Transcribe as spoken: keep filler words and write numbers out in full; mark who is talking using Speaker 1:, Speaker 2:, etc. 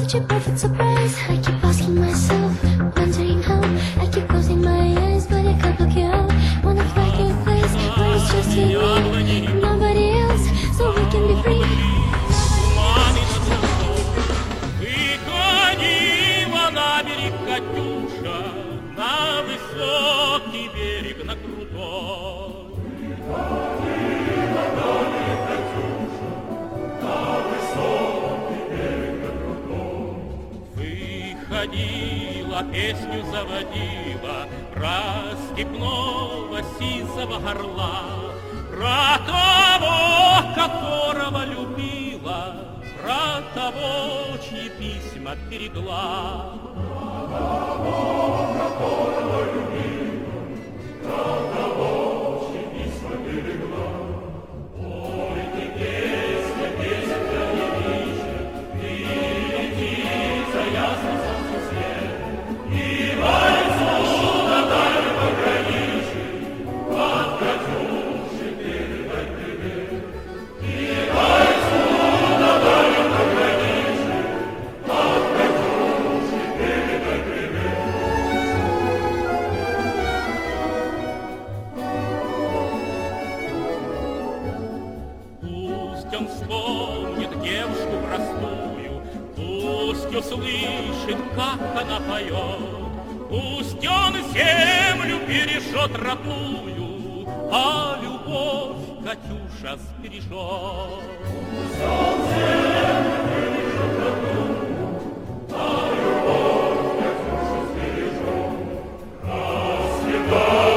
Speaker 1: such a perfect surprise. I keep asking myself, wondering how. I keep closing my eyes, but I can't look you out. Wanna find a place where it's just you and me, and nobody else, so we can be free.
Speaker 2: Выходила на берег Катюша, на высокий берег, на крутой.
Speaker 3: Выходила на берег Катюша, на высокий берег, на крутой.
Speaker 2: Выходила, песню заводила про степного сизого орла, про того, которого любила, про того, чьи письма берегла.
Speaker 3: Про того, которого любила, про того, чьи письма берегла. Пойте песня, песенка девичья, прилетит за ясный солнце свет, и бойцу на дальнем пограничье от Катюши передать привет. И бойцу на дальнем пограничье от Катюши передать привет.
Speaker 2: Пусть он вспомнит девушку простую, пусть услышит, как она поет, пусть он землю пережжет родную, а любовь Катюша сбережет.
Speaker 3: Пусть он землю пережжет родную, а любовь Катюша сбережет. Расцветает